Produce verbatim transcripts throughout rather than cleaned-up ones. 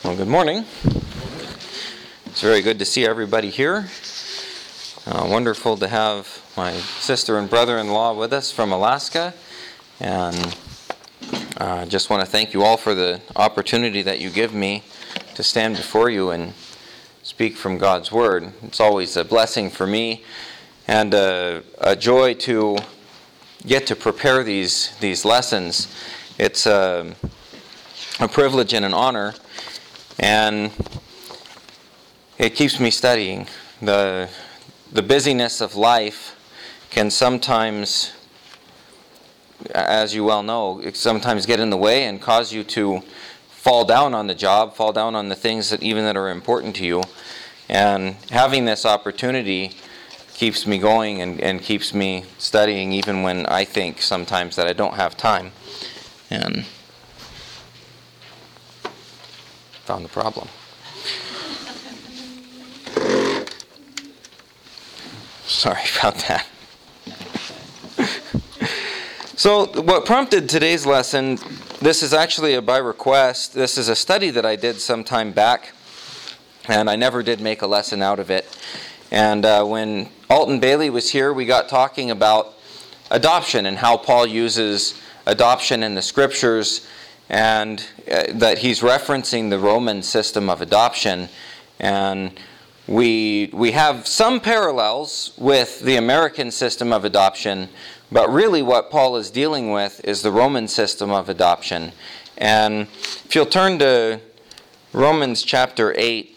Well, good morning. It's very good to see everybody here. Uh, wonderful to have my sister and brother-in-law with us from Alaska. And I uh, just want to thank you all for the opportunity that you give me to stand before you and speak from God's Word. It's always a blessing for me and a, a joy to get to prepare these, these lessons. It's a, a privilege and an honor. And it keeps me studying. The the busyness of life can sometimes, as you well know, it sometimes get in the way and cause you to fall down on the job, fall down on the things that even that are important to you. And having this opportunity keeps me going and, and keeps me studying even when I think sometimes that I don't have time. And found the problem. Sorry about that. So what prompted today's lesson, this is actually a by request. This is a study that I did some time back, and I never did make a lesson out of it. And uh, when Alton Bailey was here, we got talking about adoption and how Paul uses adoption in the Scriptures, and uh, that he's referencing the Roman system of adoption. And we we have some parallels with the American system of adoption, but really what Paul is dealing with is the Roman system of adoption. And if you'll turn to Romans chapter eight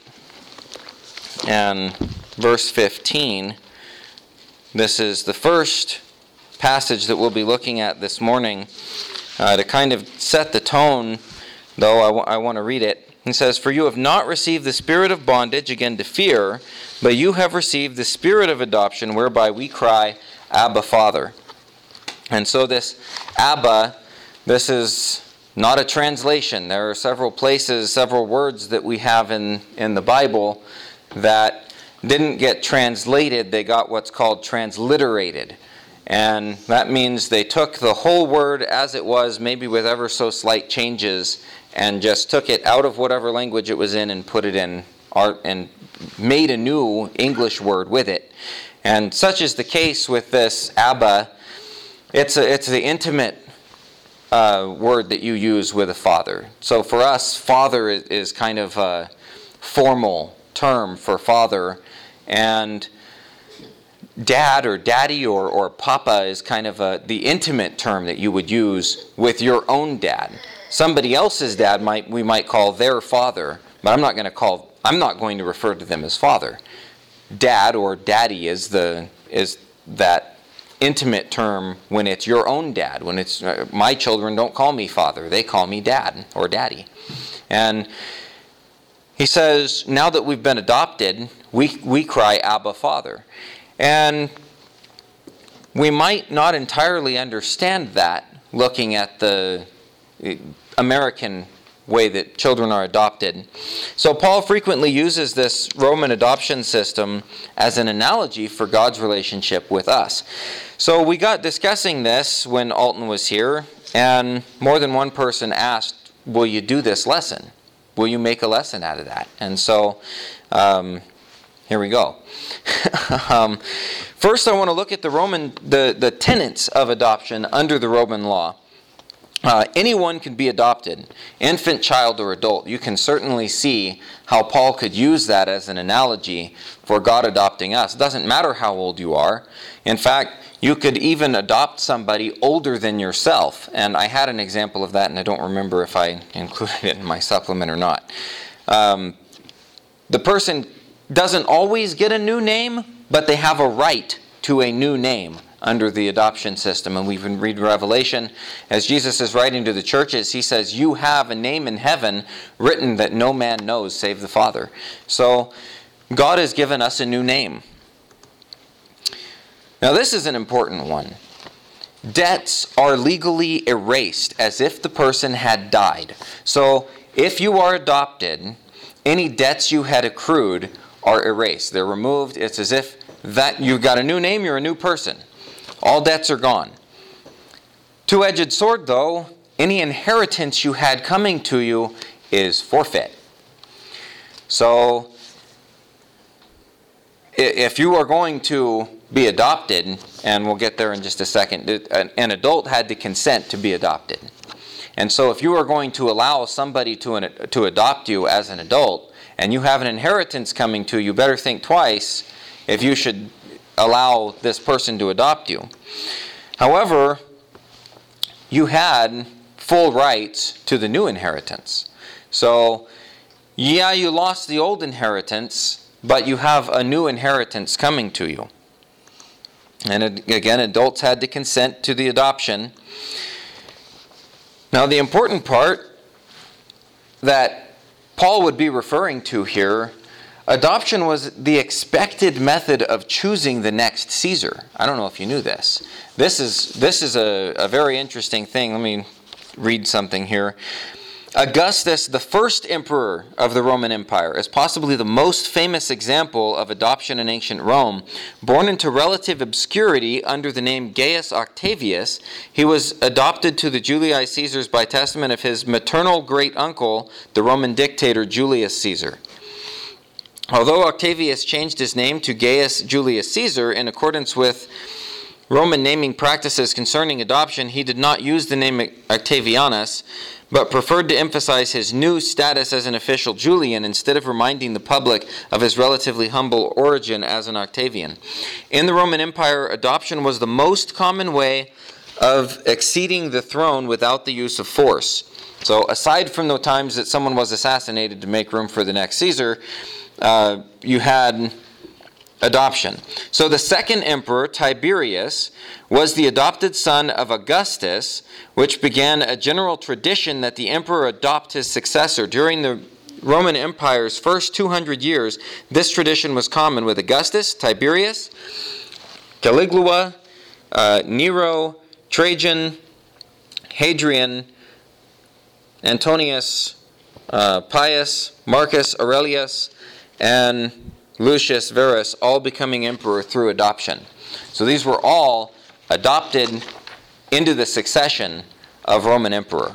and verse fifteen, this is the first passage that we'll be looking at this morning. Uh, to kind of set the tone, though, I, w- I want to read it. It says, "For you have not received the spirit of bondage again to fear, but you have received the spirit of adoption, whereby we cry, Abba, Father." And so this Abba, this is not a translation. There are several places, several words that we have in, in the Bible that didn't get translated. They got what's called transliterated. And that means they took the whole word as it was, maybe with ever so slight changes, and just took it out of whatever language it was in and put it in art and made a new English word with it. And such is the case with this Abba. It's a, it's the intimate uh, word that you use with a father. So for us, father is, is kind of a formal term for father, and dad or daddy or, or papa is kind of a, the intimate term that you would use with your own dad. Somebody else's dad might we might call their father, but I'm not going to call I'm not going to refer to them as father. Dad or daddy is the is that intimate term when it's your own dad. When it's uh, my children don't call me father, they call me dad or daddy. And he says, now that we've been adopted, we we cry Abba, Father. And we might not entirely understand that looking at the American way that children are adopted. So Paul frequently uses this Roman adoption system as an analogy for God's relationship with us. So we got discussing this when Alton was here, and more than one person asked, will you do this lesson? Will you make a lesson out of that? And so um, here we go. um, first, I want to look at the Roman, the, the tenets of adoption under the Roman law. Uh, anyone can be adopted, infant, child, or adult. You can certainly see how Paul could use that as an analogy for God adopting us. It doesn't matter how old you are. In fact, you could even adopt somebody older than yourself. And I had an example of that, and I don't remember if I included it in my supplement or not. Um, the person doesn't always get a new name, but they have a right to a new name under the adoption system. And we can read Revelation, as Jesus is writing to the churches, he says, you have a name in heaven written that no man knows save the Father. So God has given us a new name. Now this is an important one. Debts are legally erased as if the person had died. So if you are adopted, any debts you had accrued are erased. They're removed. It's as if that you've got a new name, you're a new person. All debts are gone. Two-edged sword, though, any inheritance you had coming to you is forfeit. So, if you are going to be adopted, and we'll get there in just a second, an adult had to consent to be adopted. And so if you are going to allow somebody to, an, to adopt you as an adult, and you have an inheritance coming to you, you better think twice if you should allow this person to adopt you. However, you had full rights to the new inheritance. So, yeah, you lost the old inheritance, but you have a new inheritance coming to you. And again, adults had to consent to the adoption. Now, the important part that Paul would be referring to here, adoption was the expected method of choosing the next Caesar. I don't know if you knew this. This is, this is a, a very interesting thing. Let me read something here. Augustus, the first emperor of the Roman Empire, is possibly the most famous example of adoption in ancient Rome. Born into relative obscurity under the name Gaius Octavius, he was adopted to the Julii Caesars by testament of his maternal great-uncle, the Roman dictator Julius Caesar. Although Octavius changed his name to Gaius Julius Caesar in accordance with Roman naming practices concerning adoption, he did not use the name Octavianus, but preferred to emphasize his new status as an official Julian instead of reminding the public of his relatively humble origin as an Octavian. In the Roman Empire, adoption was the most common way of acceding the throne without the use of force. So aside from the times that someone was assassinated to make room for the next Caesar, uh, you had adoption. So the second emperor, Tiberius, was the adopted son of Augustus, which began a general tradition that the emperor adopt his successor. During the Roman Empire's first two hundred years, this tradition was common with Augustus, Tiberius, Caligula, uh, Nero, Trajan, Hadrian, Antonius, uh, Pius, Marcus Aurelius, and Lucius Verus, all becoming emperor through adoption. So these were all adopted into the succession of Roman emperor.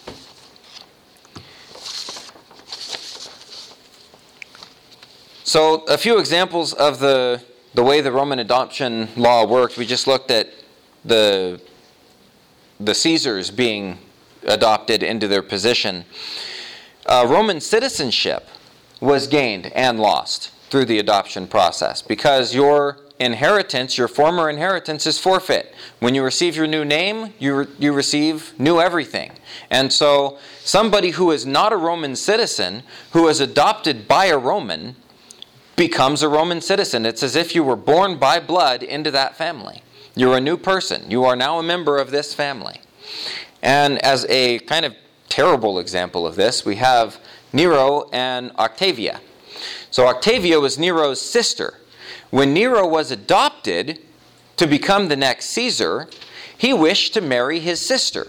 So a few examples of the, the way the Roman adoption law worked. We just looked at the, the Caesars being adopted into their position. Uh, Roman citizenship was gained and lost through the adoption process, because your inheritance, your former inheritance, is forfeit. When you receive your new name, you, re- you receive new everything. And so somebody who is not a Roman citizen, who is adopted by a Roman, becomes a Roman citizen. It's as if you were born by blood into that family. You're a new person. You are now a member of this family. And as a kind of terrible example of this, we have Nero and Octavia. So Octavia was Nero's sister. When Nero was adopted to become the next Caesar, he wished to marry his sister.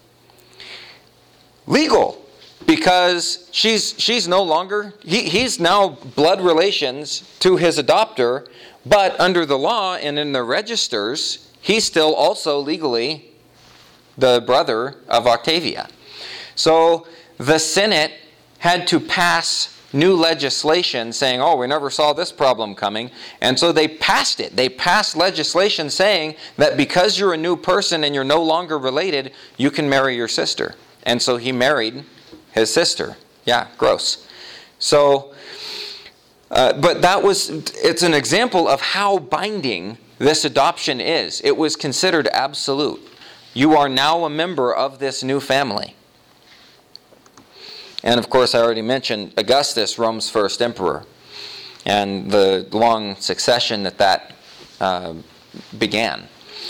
Legal, because she's she's no longer, he, he's now blood relations to his adopter, but under the law and in the registers, he's still also legally the brother of Octavia. So the Senate had to pass new legislation saying, oh, we never saw this problem coming. And so they passed it. They passed legislation saying that because you're a new person and you're no longer related, you can marry your sister. And so he married his sister. Yeah, gross. So, uh, but that was, it's an example of how binding this adoption is. It was considered absolute. You are now a member of this new family. And of course, I already mentioned Augustus, Rome's first emperor, and the long succession that that uh, began.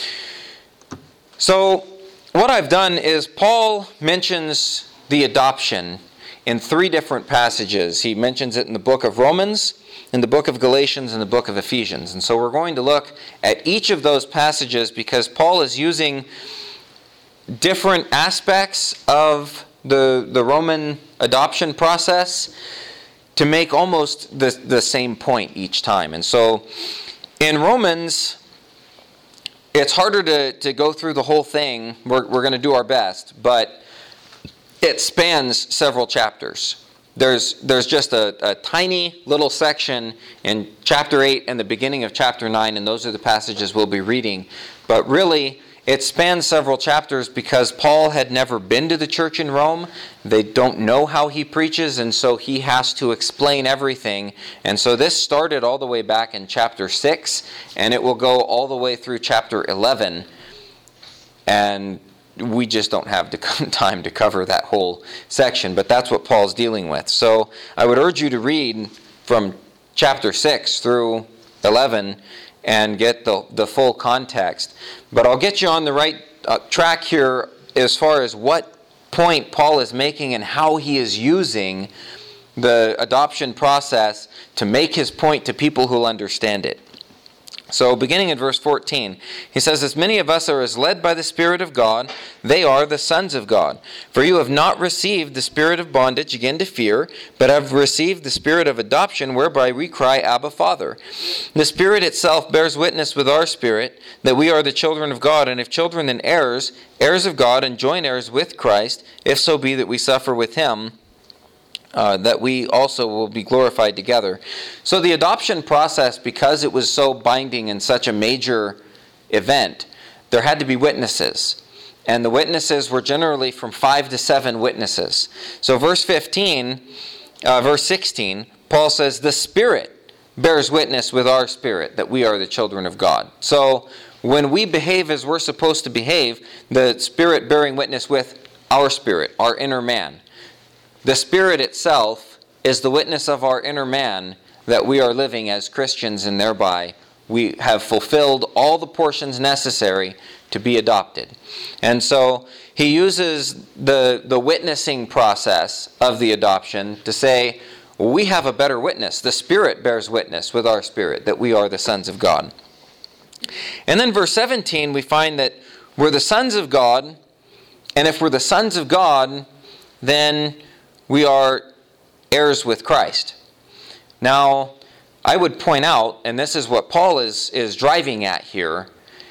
So, what I've done is Paul mentions the adoption in three different passages. He mentions it in the book of Romans, in the book of Galatians, and the book of Ephesians. And so we're going to look at each of those passages because Paul is using different aspects of the, the Roman adoption process to make almost the, the same point each time. And so in Romans, it's harder to, to go through the whole thing. We're, we're going to do our best, but it spans several chapters. there's there's just a, a tiny little section in chapter eight and the beginning of chapter nine, and those are the passages we'll be reading. But really, it spans several chapters because Paul had never been to the church in Rome. They don't know how he preaches, and so he has to explain everything. And so this started all the way back in chapter six, and it will go all the way through chapter eleven. And we just don't have the time to cover that whole section, but that's what Paul's dealing with. So I would urge you to read from chapter six through eleven and get the, the full context. But I'll get you on the right uh, track here as far as what point Paul is making and how he is using the adoption process to make his point to people who will understand it. So beginning in verse fourteen, he says, "As many of us are as led by the Spirit of God, they are the sons of God. For you have not received the spirit of bondage again to fear, but have received the spirit of adoption, whereby we cry, Abba, Father. The Spirit itself bears witness with our spirit that we are the children of God, and if children then heirs, heirs of God, and joint heirs with Christ, if so be that we suffer with him, Uh, that we also will be glorified together." So the adoption process, because it was so binding and such a major event, there had to be witnesses. And the witnesses were generally from five to seven witnesses. So verse fifteen, uh, verse sixteen, Paul says, "The Spirit bears witness with our spirit that we are the children of God." So when we behave as we're supposed to behave, the Spirit bearing witness with our spirit, our inner man. The Spirit itself is the witness of our inner man that we are living as Christians, and thereby we have fulfilled all the portions necessary to be adopted. And so he uses the, the witnessing process of the adoption to say, well, we have a better witness. The Spirit bears witness with our spirit that we are the sons of God. And then verse seventeen, we find that we're the sons of God, and if we're the sons of God, then we are heirs with Christ. Now, I would point out, and this is what Paul is, is driving at here,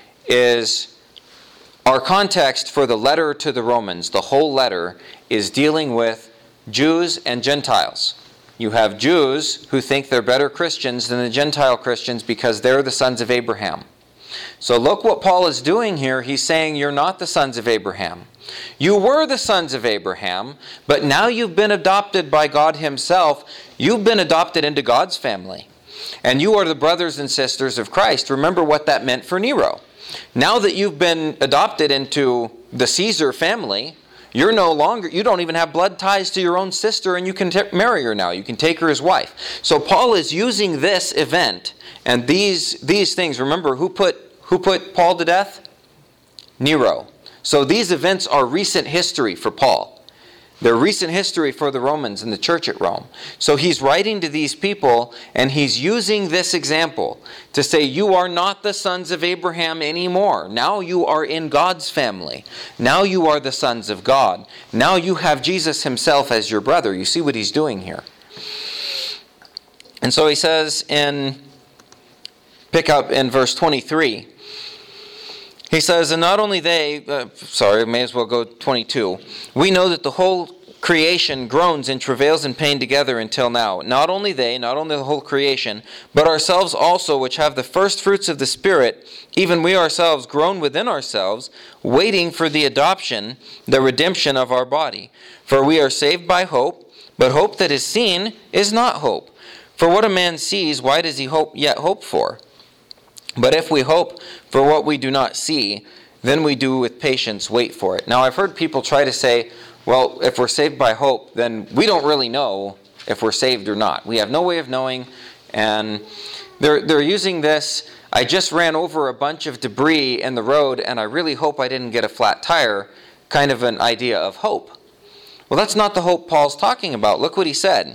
is our context for the letter to the Romans, the whole letter, is dealing with Jews and Gentiles. You have Jews who think they're better Christians than the Gentile Christians because they're the sons of Abraham. So look what Paul is doing here. He's saying you're not the sons of Abraham. You were the sons of Abraham, but now you've been adopted by God himself. You've been adopted into God's family. And you are the brothers and sisters of Christ. Remember what that meant for Nero. Now that you've been adopted into the Caesar family, you're no longer, you don't even have blood ties to your own sister, and you can t- marry her now. You can take her as wife. So Paul is using this event and these these things. Remember, who put who put Paul to death? Nero. So these events are recent history for Paul. They're recent history for the Romans and the church at Rome. So he's writing to these people, and he's using this example to say, you are not the sons of Abraham anymore. Now you are in God's family. Now you are the sons of God. Now you have Jesus himself as your brother. You see what he's doing here. And so he says in, pick up in verse twenty-three, he says, and not only they, uh, sorry, may as well go twenty-two. We know that the whole creation groans and travails in pain together until now. Not only they, not only the whole creation, but ourselves also, which have the first fruits of the Spirit, even we ourselves groan within ourselves, waiting for the adoption, the redemption of our body. For we are saved by hope, but hope that is seen is not hope. For what a man sees, why does he hope yet hope for? But if we hope for what we do not see, then we do with patience wait for it. Now I've heard people try to say, well, if we're saved by hope, then we don't really know if we're saved or not. We have no way of knowing, and they're they're using this, I just ran over a bunch of debris in the road, and I really hope I didn't get a flat tire, kind of an idea of hope. Well, that's not the hope Paul's talking about. Look what he said.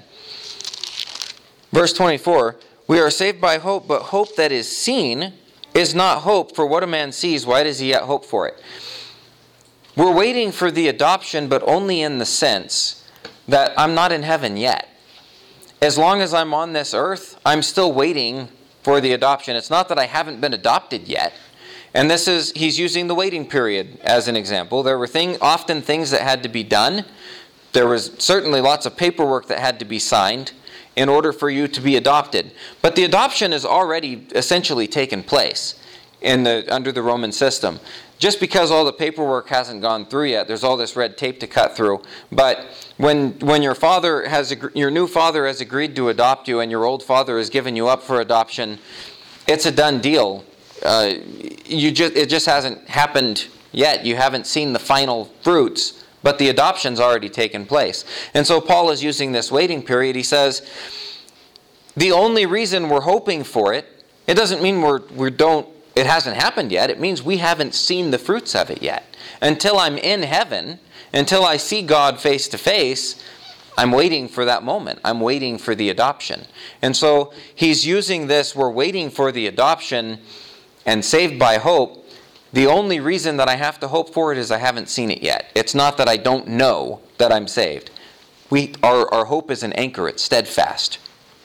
Verse twenty-four, we are saved by hope, but hope that is seen is not hope. For what a man sees, why does he yet hope for it? We're waiting for the adoption, but only in the sense that I'm not in heaven yet. As long as I'm on this earth, I'm still waiting for the adoption. It's not that I haven't been adopted yet. And this is, he's using the waiting period as an example. There were thing, often things that had to be done. there was certainly lots of paperwork that had to be signed in order for you to be adopted. But the adoption has already essentially taken place in the under the Roman system. Just because all the paperwork hasn't gone through yet, there's all this red tape to cut through. But when when your father has your new father has agreed to adopt you, and your old father has given you up for adoption, it's a done deal. Uh, you just it just hasn't happened yet. You haven't seen the final fruits, but the adoption's already taken place. And so Paul is using this waiting period. He says, the only reason we're hoping for it, it doesn't mean we're we don't. It hasn't happened yet. It means we haven't seen the fruits of it yet. Until I'm in heaven, until I see God face to face, I'm waiting for that moment. I'm waiting for the adoption. And so he's using this, we're waiting for the adoption and saved by hope. The only reason that I have to hope for it is I haven't seen it yet. It's not that I don't know that I'm saved. We, our, our hope is an anchor. It's steadfast.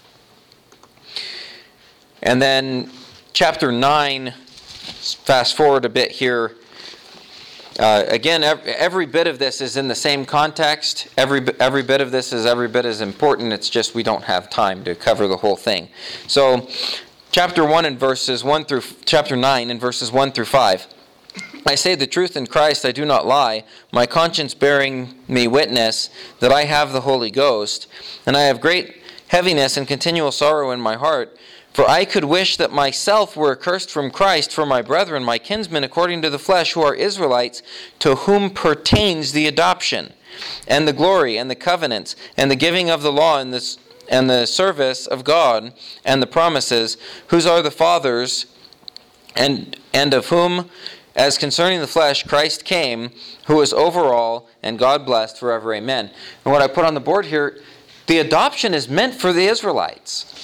And then chapter nine, fast forward a bit here. Uh, again, every, every bit of this is in the same context. Every every bit of this is every bit as important. It's just we don't have time to cover the whole thing. So, chapter one and verses one through chapter nine and verses one through five. I say the truth in Christ, I do not lie, my conscience bearing me witness that I have the Holy Ghost, and I have great heaviness and continual sorrow in my heart. For I could wish that myself were accursed from Christ for my brethren, my kinsmen according to the flesh, who are Israelites, to whom pertains the adoption, and the glory, and the covenants, and the giving of the law, and the, and the service of God, and the promises, whose are the fathers, and, and of whom, as concerning the flesh, Christ came, who is over all, and God blessed forever. Amen. And what I put on the board here, the adoption is meant for the Israelites.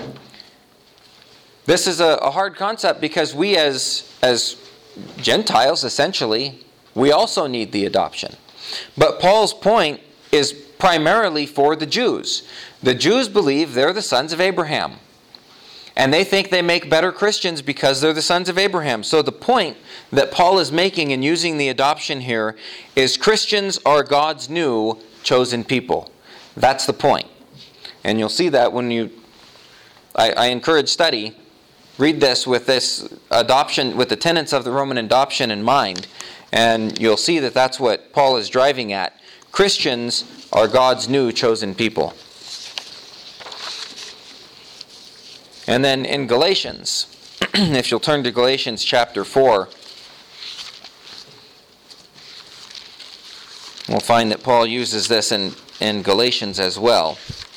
This is a, a hard concept because we as, as Gentiles, essentially, we also need the adoption. But Paul's point is primarily for the Jews. The Jews believe they're the sons of Abraham. And they think they make better Christians because they're the sons of Abraham. So the point that Paul is making in using the adoption here is Christians are God's new chosen people. That's the point. And you'll see that when you... I, I encourage study. Read this with this adoption, with the tenets of the Roman adoption in mind, and you'll see that that's what Paul is driving at. Christians are God's new chosen people. And then in Galatians, if you'll turn to Galatians chapter four, we'll find that Paul uses this in, in Galatians as well.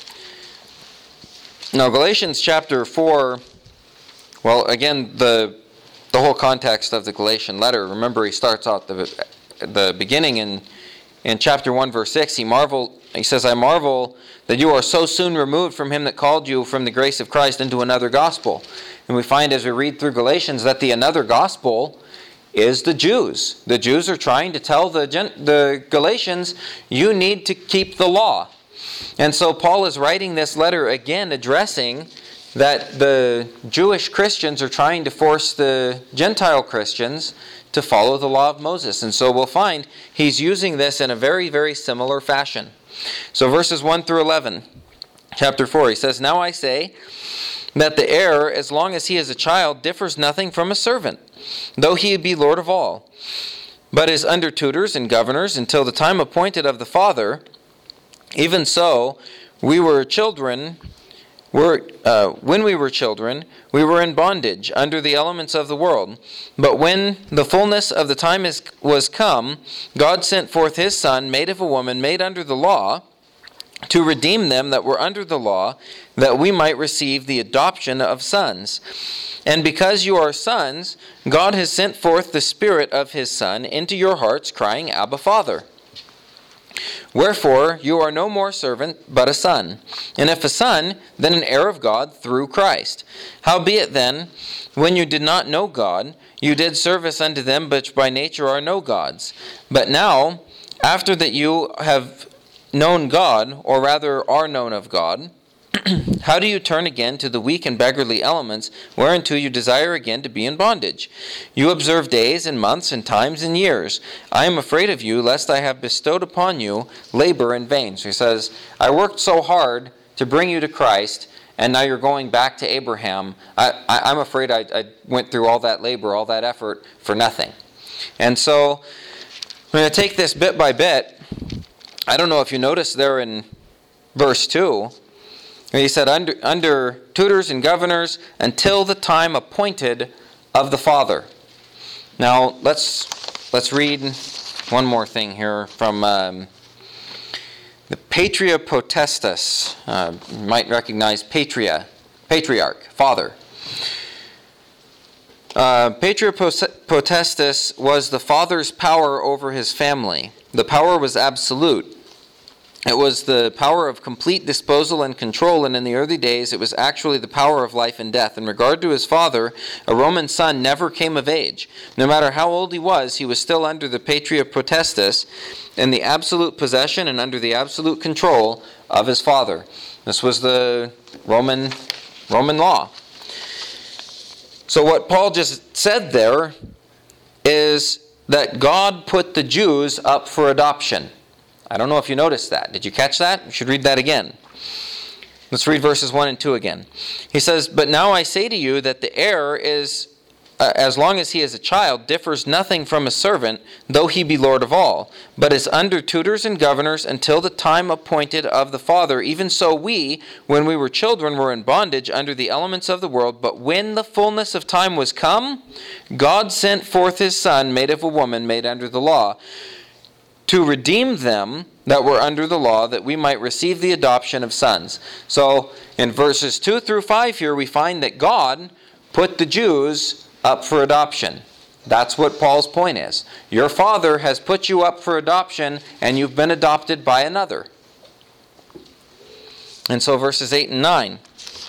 Now, Galatians chapter four... Well, again, the the whole context of the Galatian letter, remember he starts out the the beginning in in chapter one, verse six. He marvel, he says, I marvel that you are so soon removed from him that called you from the grace of Christ into another gospel. And we find as we read through Galatians that the another gospel is the Jews. The Jews are trying to tell the the Galatians, you need to keep the law. And so Paul is writing this letter again addressing that the Jewish Christians are trying to force the Gentile Christians to follow the law of Moses. And so we'll find he's using this in a very, very similar fashion. So verses one through eleven, chapter four, he says, Now I say that the heir, as long as he is a child, differs nothing from a servant, though he be Lord of all, but is under tutors and governors until the time appointed of the Father. Even so, we were children... We're, uh, when we were children, we were in bondage under the elements of the world. But when the fullness of the time is, was come, God sent forth his Son, made of a woman, made under the law, to redeem them that were under the law, that we might receive the adoption of sons. And because you are sons, God has sent forth the Spirit of his Son into your hearts, crying, Abba, Father. Wherefore, you are no more servant, but a son. And if a son, then an heir of God through Christ. Howbeit then, when you did not know God, you did service unto them which by nature are no gods. But now, after that you have known God, or rather are known of God, How do you turn again to the weak and beggarly elements, whereunto you desire again to be in bondage? You observe days and months and times and years. I am afraid of you, lest I have bestowed upon you labor in vain. So he says, I worked so hard to bring you to Christ, and now you're going back to Abraham. I, I, I'm afraid I, I went through all that labor, all that effort for nothing. And so I'm going to take this bit by bit. I don't know if you noticed there in verse two, he said, under, under tutors and governors until the time appointed of the Father. Now, let's let's read one more thing here from um, the Patria Potestas. Uh, you might recognize Patria, Patriarch, Father. Uh, Patria Potestas was the father's power over his family. The power was absolute. It was the power of complete disposal and control, and in the early days it was actually the power of life and death. In regard to his father, a Roman son never came of age. No matter how old he was, he was still under the Patria Potestas, in the absolute possession and under the absolute control of his father. This was the Roman, Roman law. So what Paul just said there is that God put the Jews up for adoption. I don't know if you noticed that. Did you catch that? You should read that again. Let's read verses one and two again. He says, But now I say to you that the heir is, uh, as long as he is a child, differs nothing from a servant, though he be Lord of all, but is under tutors and governors until the time appointed of the Father. Even so we, when we were children, were in bondage under the elements of the world. But when the fullness of time was come, God sent forth his Son, made of a woman, made under the law, to redeem them that were under the law, that we might receive the adoption of sons. So in verses two through five here, we find that God put the Jews up for adoption. That's what Paul's point is. Your father has put you up for adoption, and you've been adopted by another. And so verses eight and nine.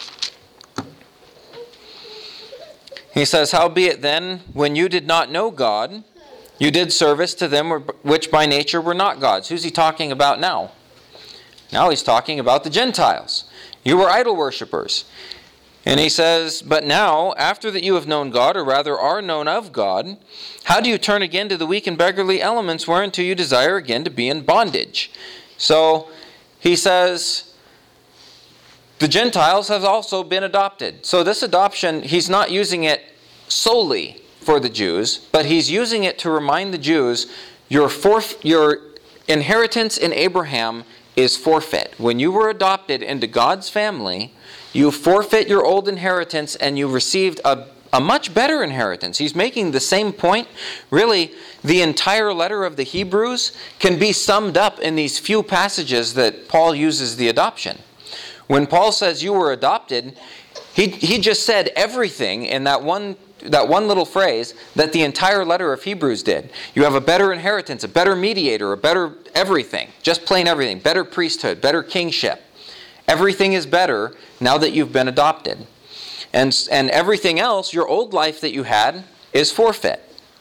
He says, Howbeit then, when you did not know God, you did service to them which by nature were not gods. Who's he talking about now? Now he's talking about the Gentiles. You were idol worshippers. And he says, But now, after that you have known God, or rather are known of God, how do you turn again to the weak and beggarly elements whereunto you desire again to be in bondage? So he says, the Gentiles have also been adopted. So this adoption, he's not using it solely for the Jews, but he's using it to remind the Jews, your forf- your inheritance in Abraham is forfeit. When you were adopted into God's family, you forfeit your old inheritance and you received a, a much better inheritance. He's making the same point. Really, the entire letter of the Hebrews can be summed up in these few passages that Paul uses the adoption. When Paul says you were adopted, he, he just said everything in that one that one little phrase that the entire letter of Hebrews did. You have a better inheritance, a better mediator, a better everything. Just plain everything. Better priesthood, better kingship. Everything is better now that you've been adopted. And, and everything else, your old life that you had, is forfeit.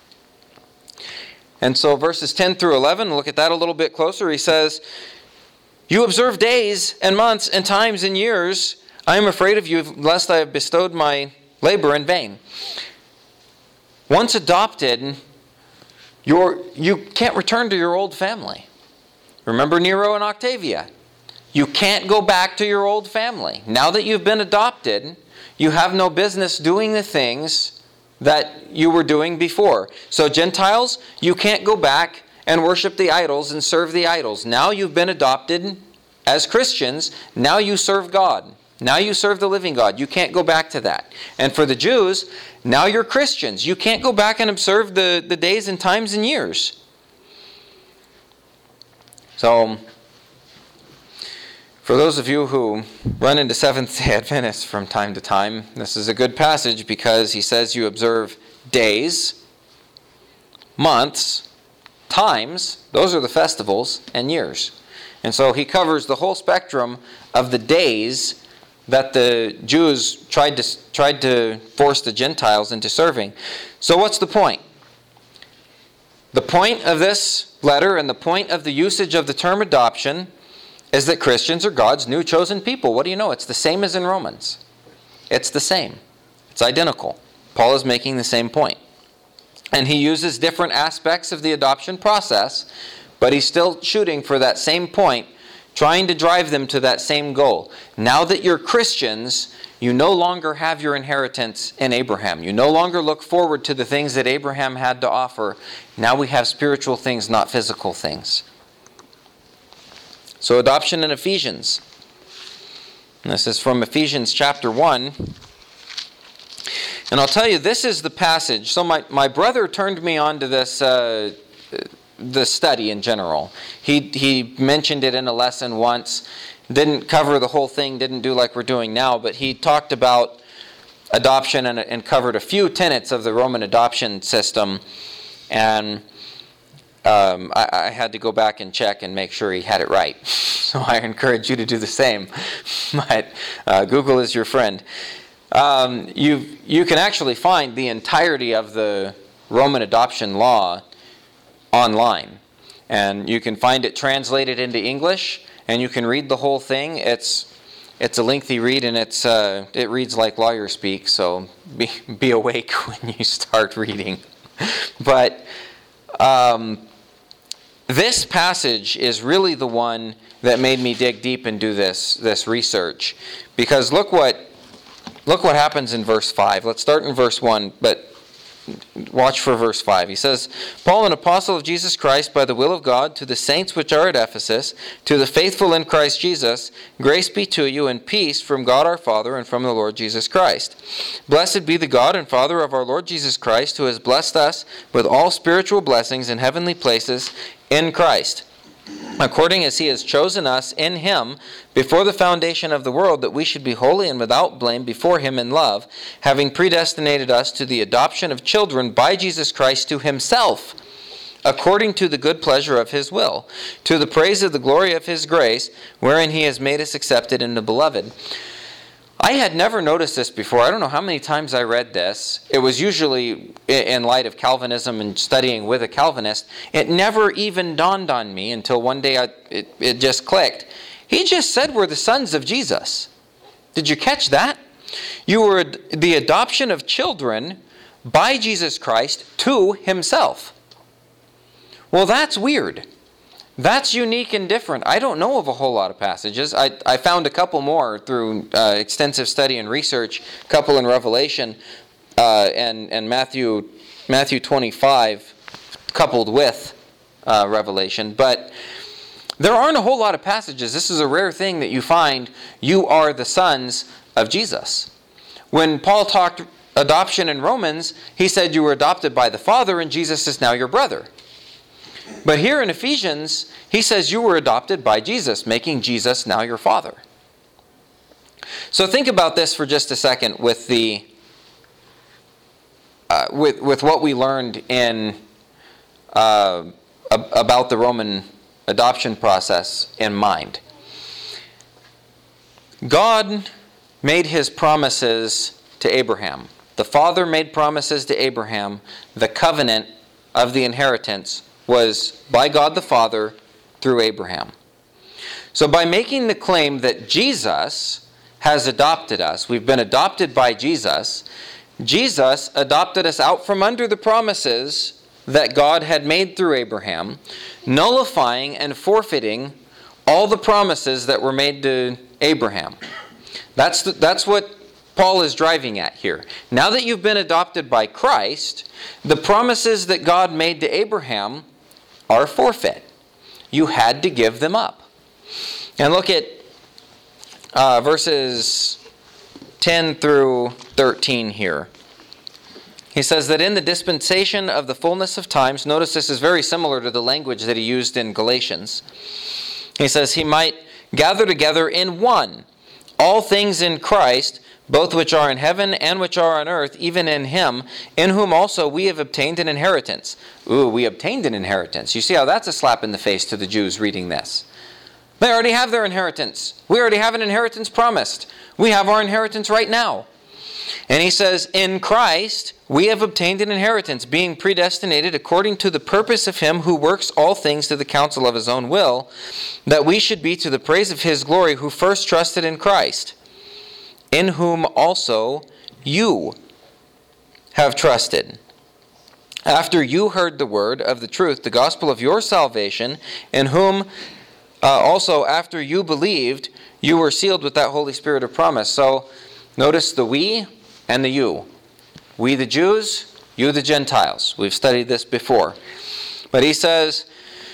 And so verses ten through eleven, look at that a little bit closer. He says, You observe days and months and times and years. I am afraid of you, lest I have bestowed my labor in vain. Once adopted, you're, you can't return to your old family. Remember Nero and Octavia? You can't go back to your old family. Now that you've been adopted, you have no business doing the things that you were doing before. So Gentiles, you can't go back and worship the idols and serve the idols. Now you've been adopted as Christians. Now you serve God. Now you serve the living God. You can't go back to that. And for the Jews, now you're Christians. You can't go back and observe the, the days and times and years. So, for those of you who run into Seventh-day Adventists from time to time, this is a good passage because he says you observe days, months, times, those are the festivals, and years. And so he covers the whole spectrum of the days that the Jews tried to tried to force the Gentiles into serving. So what's the point? The point of this letter and the point of the usage of the term adoption is that Christians are God's new chosen people. What do you know? It's the same as in Romans. It's the same. It's identical. Paul is making the same point. And he uses different aspects of the adoption process, but he's still shooting for that same point, trying to drive them to that same goal. Now that you're Christians, you no longer have your inheritance in Abraham. You no longer look forward to the things that Abraham had to offer. Now we have spiritual things, not physical things. So adoption in Ephesians. And this is from Ephesians chapter one. And I'll tell you, this is the passage. So my, my brother turned me on to this uh, the study in general. He, he mentioned it in a lesson once. Didn't cover the whole thing, didn't do like we're doing now, but he talked about adoption and, and covered a few tenets of the Roman adoption system. And um, I, I had to go back and check and make sure he had it right. So I encourage you to do the same. But uh, Google is your friend. Um, you you can actually find the entirety of the Roman adoption law online. And you can find it translated into English, and you can read the whole thing. It's it's a lengthy read, and it's uh, it reads like lawyer speak, so be, be awake when you start reading. But um, this passage is really the one that made me dig deep and do this, this research. Because look what Look what happens in verse five. Let's start in verse one, but watch for verse five. He says, Paul, an apostle of Jesus Christ, by the will of God, to the saints which are at Ephesus, to the faithful in Christ Jesus, grace be to you and peace from God our Father and from the Lord Jesus Christ. Blessed be the God and Father of our Lord Jesus Christ, who has blessed us with all spiritual blessings in heavenly places in Christ, according as he has chosen us in him before the foundation of the world, that we should be holy and without blame before him in love, having predestinated us to the adoption of children by Jesus Christ to himself, according to the good pleasure of his will, to the praise of the glory of his grace, wherein he has made us accepted in the beloved. I had never noticed this before. I don't know how many times I read this. It was usually in light of Calvinism and studying with a Calvinist. It never even dawned on me until one day I, it, it just clicked. He just said we're the sons of Jesus. Did you catch that? You were the adoption of children by Jesus Christ to himself. Well, that's weird. That's unique and different. I don't know of a whole lot of passages. I, I found a couple more through uh, extensive study and research, a couple in Revelation uh, and, and Matthew Matthew twenty-five coupled with uh, Revelation. But there aren't a whole lot of passages. This is a rare thing that you find you are the sons of Jesus. When Paul talked adoption in Romans, he said you were adopted by the Father and Jesus is now your brother. But here in Ephesians, he says you were adopted by Jesus, making Jesus now your Father. So think about this for just a second with the uh, with with what we learned in uh, about the Roman adoption process in mind. God made his promises to Abraham. The Father made promises to Abraham. The covenant of the inheritance was by God the Father through Abraham. So by making the claim that Jesus has adopted us, we've been adopted by Jesus, Jesus adopted us out from under the promises that God had made through Abraham, nullifying and forfeiting all the promises that were made to Abraham. That's the, that's what Paul is driving at here. Now that you've been adopted by Christ, the promises that God made to Abraham are forfeit. You had to give them up. And look at uh, verses ten through thirteen here. He says that in the dispensation of the fullness of times, notice this is very similar to the language that he used in Galatians. He says he might gather together in one all things in Christ, both which are in heaven and which are on earth, even in him, in whom also we have obtained an inheritance. Ooh, we obtained an inheritance. You see how that's a slap in the face to the Jews reading this. They already have their inheritance. We already have an inheritance promised. We have our inheritance right now. And he says, in Christ we have obtained an inheritance, being predestinated according to the purpose of him who works all things to the counsel of his own will, that we should be to the praise of his glory, who first trusted in Christ, in whom also you have trusted. After you heard the word of the truth, the gospel of your salvation, in whom uh, also after you believed, you were sealed with that Holy Spirit of promise. So notice the we and the you. We the Jews, you the Gentiles. We've studied this before. But he says,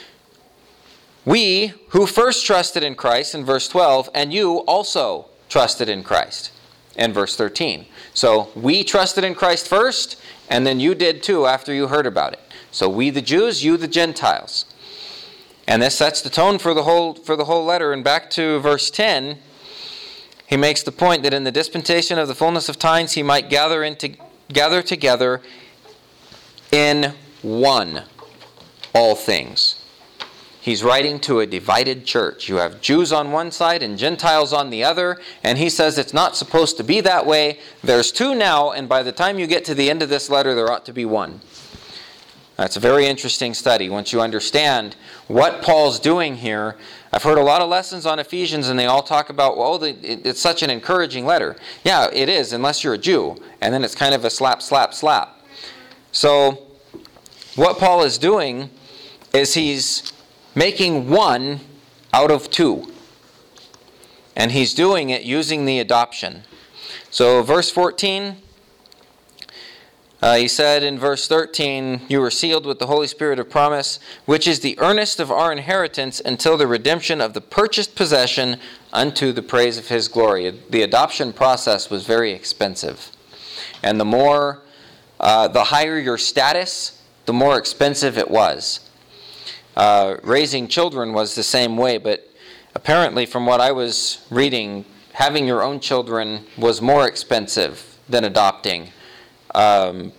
we who first trusted in Christ in verse twelve, and you also trusted in Christ in verse thirteen. So we trusted in Christ first, and then you did too after you heard about it. So we the Jews, you the Gentiles. And this sets the tone for the whole for the whole letter. And back to verse ten, he makes the point that in the dispensation of the fullness of times he might gather into gather together in one all things. He's writing to a divided church. You have Jews on one side and Gentiles on the other, and he says it's not supposed to be that way. There's two now, and by the time you get to the end of this letter, there ought to be one. That's a very interesting study once you understand what Paul's doing here. I've heard a lot of lessons on Ephesians, and they all talk about, well, it's such an encouraging letter. Yeah, it is, unless you're a Jew. And then it's kind of a slap, slap, slap. So what Paul is doing is he's making one out of two. And he's doing it using the adoption. So verse fourteen, uh, he said in verse thirteen, you were sealed with the Holy Spirit of promise, which is the earnest of our inheritance until the redemption of the purchased possession unto the praise of his glory. The adoption process was very expensive. And the more, uh, the higher your status, the more expensive it was. Uh, raising children was the same way, but apparently from what I was reading, having your own children was more expensive than adopting. Um,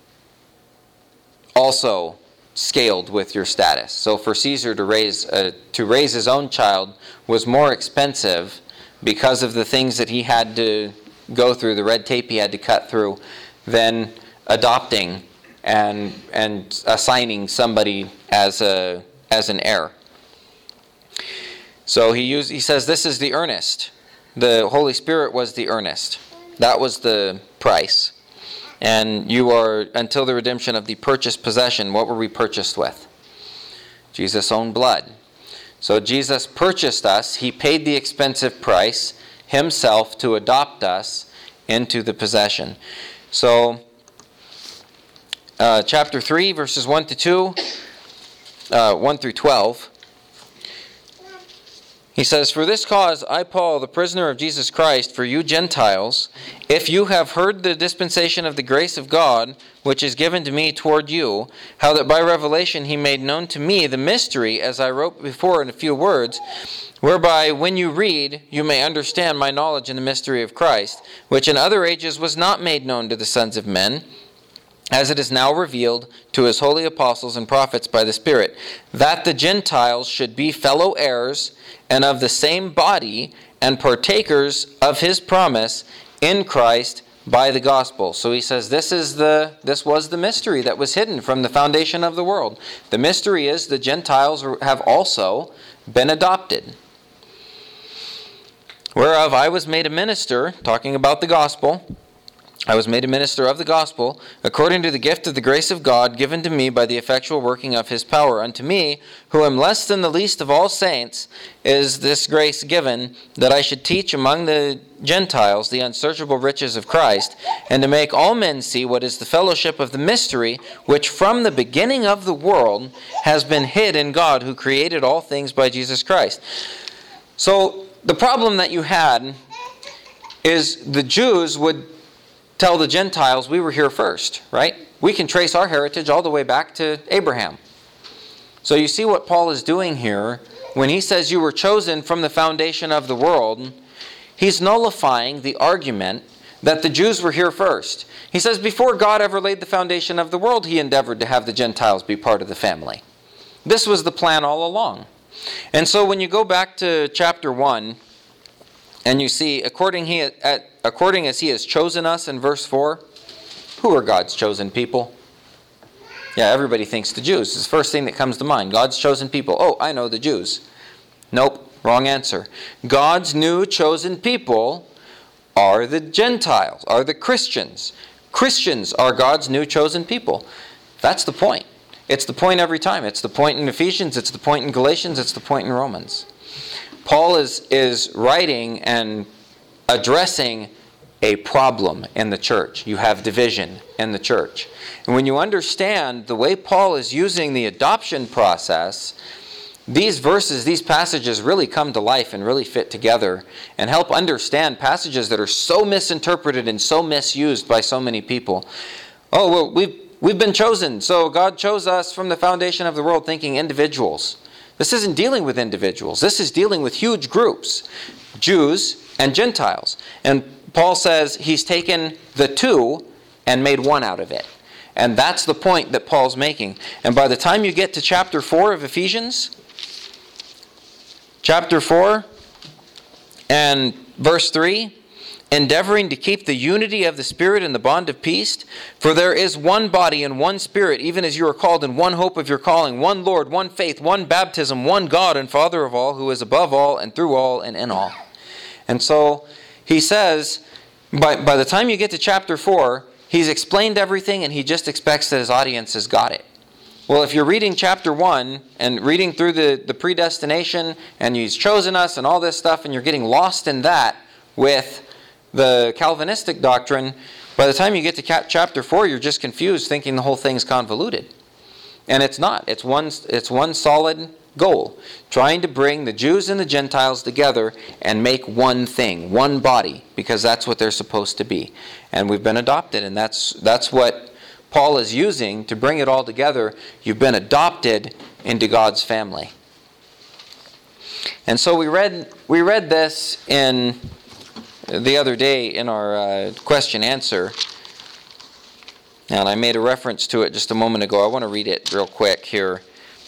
also scaled with your status. So for Caesar to raise a, to raise his own child was more expensive because of the things that he had to go through, the red tape he had to cut through, than adopting and and assigning somebody as a as an heir. So he used, he says this is the earnest. The Holy Spirit was the earnest. That was the price. And you are until the redemption of the purchased possession. What were we purchased with? Jesus' own blood. So Jesus purchased us. He paid the expensive price himself to adopt us into the possession. So Uh, chapter three, verses one to two, uh, one through twelve. He says, for this cause I, Paul, the prisoner of Jesus Christ, for you Gentiles, if you have heard the dispensation of the grace of God, which is given to me toward you, how that by revelation he made known to me the mystery, as I wrote before in a few words, whereby when you read, you may understand my knowledge in the mystery of Christ, which in other ages was not made known to the sons of men, as it is now revealed to his holy apostles and prophets by the Spirit, that the Gentiles should be fellow heirs and of the same body and partakers of his promise in Christ by the gospel. So he says this is the this was the mystery that was hidden from the foundation of the world. The mystery is the Gentiles have also been adopted. Whereof I was made a minister, talking about the gospel, I was made a minister of the gospel, according to the gift of the grace of God given to me by the effectual working of his power. Unto me, who am less than the least of all saints, is this grace given, that I should teach among the Gentiles the unsearchable riches of Christ, and to make all men see what is the fellowship of the mystery, which from the beginning of the world has been hid in God, who created all things by Jesus Christ. So, the problem that you had is the Jews would tell the Gentiles we were here first, right? We can trace our heritage all the way back to Abraham. So you see what Paul is doing here. When he says you were chosen from the foundation of the world, he's nullifying the argument that the Jews were here first. He says before God ever laid the foundation of the world, he endeavored to have the Gentiles be part of the family. This was the plan all along. And so when you go back to chapter one, And you see, according, he, at, according as he has chosen us in verse four, who are God's chosen people? Yeah, everybody thinks the Jews. It's the first thing that comes to mind. God's chosen people. Oh, I know the Jews. Nope, wrong answer. God's new chosen people are the Gentiles, are the Christians. Christians are God's new chosen people. That's the point. It's the point every time. It's the point in Ephesians, it's the point in Galatians, it's the point in Romans. Paul is, is writing and addressing a problem in the church. You have division in the church. And when you understand the way Paul is using the adoption process, these verses, these passages really come to life and really fit together and help understand passages that are so misinterpreted and so misused by so many people. Oh, well, we've, we've been chosen, so God chose us from the foundation of the world, thinking individuals. This isn't dealing with individuals. This is dealing with huge groups, Jews and Gentiles. And Paul says he's taken the two and made one out of it. And that's the point that Paul's making. And by the time you get to chapter four of Ephesians, chapter four and verse three, endeavoring to keep the unity of the Spirit in the bond of peace, for there is one body and one Spirit, even as you are called in one hope of your calling, one Lord, one faith, one baptism, one God and Father of all, who is above all and through all and in all. And so he says, by, by the time you get to chapter four, he's explained everything and he just expects that his audience has got it. Well, if you're reading chapter one and reading through the, the predestination and he's chosen us and all this stuff and you're getting lost in that with the Calvinistic doctrine, by the time you get to chapter four, you're just confused, thinking the whole thing's convoluted. And it's not. It's one, it's one solid goal, trying to bring the Jews and the Gentiles together and make one thing, one body, because that's what they're supposed to be. And we've been adopted, and that's that's what Paul is using to bring it all together. You've been adopted into God's family. And so we read we read this in the other day in our uh, question answer, and I made a reference to it just a moment ago. I want to read it real quick here.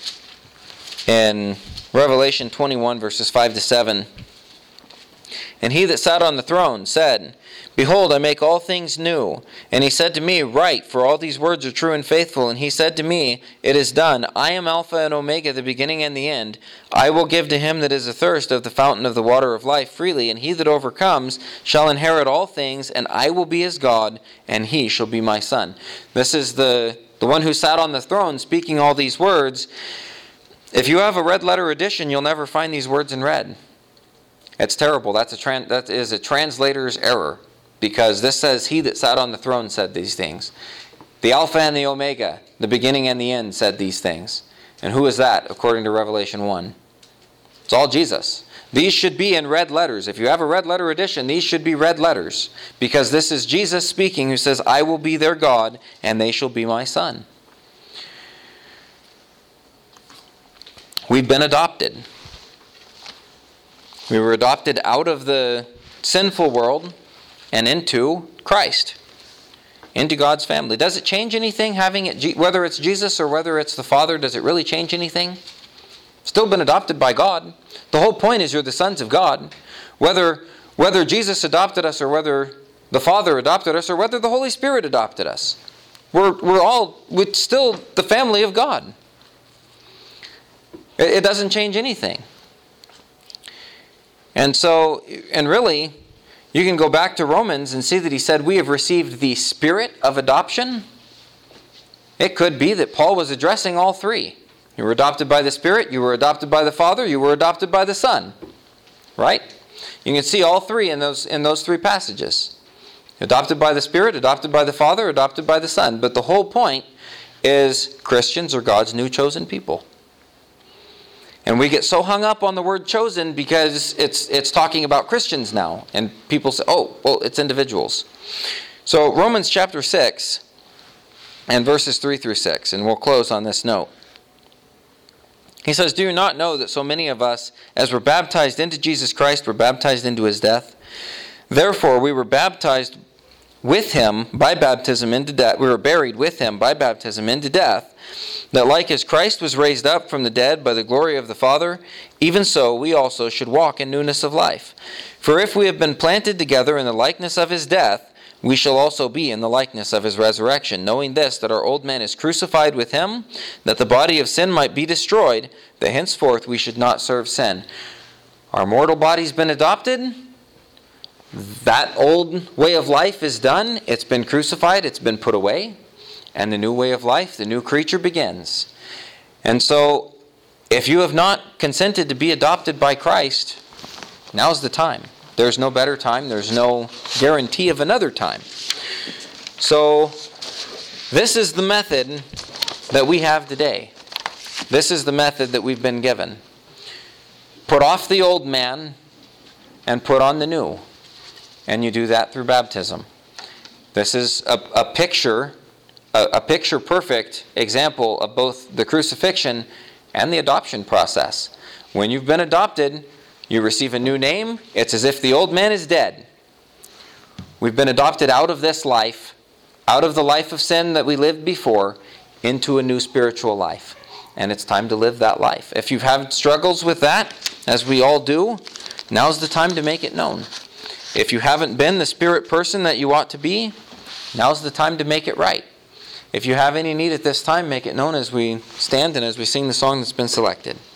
In Revelation twenty-one, verses five to seven, and he that sat on the throne said, Behold, I make all things new. And he said to me, Write, for all these words are true and faithful. And he said to me, It is done. I am Alpha and Omega, the beginning and the end. I will give to him that is athirst of the fountain of the water of life freely, and he that overcomes shall inherit all things, and I will be his God, and he shall be my son. This is the, the one who sat on the throne speaking all these words. If you have a red letter edition, you'll never find these words in red. It's terrible. That's a tran- that is a translator's error, because this says, He that sat on the throne said these things. The Alpha and the Omega, the beginning and the end, said these things. And who is that, according to Revelation one? It's all Jesus. These should be in red letters. If you have a red letter edition, these should be red letters, because this is Jesus speaking, who says, I will be their God, and they shall be my son. We've been adopted. We were adopted out of the sinful world and into Christ, into God's family. Does it change anything having it, whether it's Jesus or whether it's the Father? Does it really change anything? Still been adopted by God. The whole point is you're the sons of God. Whether whether Jesus adopted us or whether the Father adopted us or whether the Holy Spirit adopted us, we're we're all we're still the family of God. It doesn't change anything. And so, and really, you can go back to Romans and see that he said we have received the spirit of adoption. It could be that Paul was addressing all three. You were adopted by the Spirit, you were adopted by the Father, you were adopted by the Son. Right? You can see all three in those in those three passages. Adopted by the Spirit, adopted by the Father, adopted by the Son. But the whole point is Christians are God's new chosen people. And we get so hung up on the word chosen because it's it's talking about Christians now. And people say, oh, well, it's individuals. So Romans chapter six and verses three through six, and we'll close on this note. He says, Do you not know that so many of us, as were baptized into Jesus Christ, were baptized into his death? Therefore we were baptized with him by baptism into death. We were buried with him by baptism into death, that like as Christ was raised up from the dead by the glory of the Father, even so we also should walk in newness of life. For if we have been planted together in the likeness of his death, we shall also be in the likeness of his resurrection, knowing this, that our old man is crucified with him, that the body of sin might be destroyed, that henceforth we should not serve sin. Our mortal body's been adopted. That old way of life is done. It's been crucified. It's been put away. And the new way of life, the new creature begins. And so, if you have not consented to be adopted by Christ, now's the time. There's no better time. There's no guarantee of another time. So, this is the method that we have today. This is the method that we've been given. Put off the old man and put on the new. And you do that through baptism. This is a, a picture A, a picture-perfect example of both the crucifixion and the adoption process. When you've been adopted, you receive a new name. It's as if the old man is dead. We've been adopted out of this life, out of the life of sin that we lived before, into a new spiritual life. And it's time to live that life. If you've had struggles with that, as we all do, now's the time to make it known. If you haven't been the spirit person that you ought to be, now's the time to make it right. If you have any need at this time, make it known as we stand and as we sing the song that's been selected.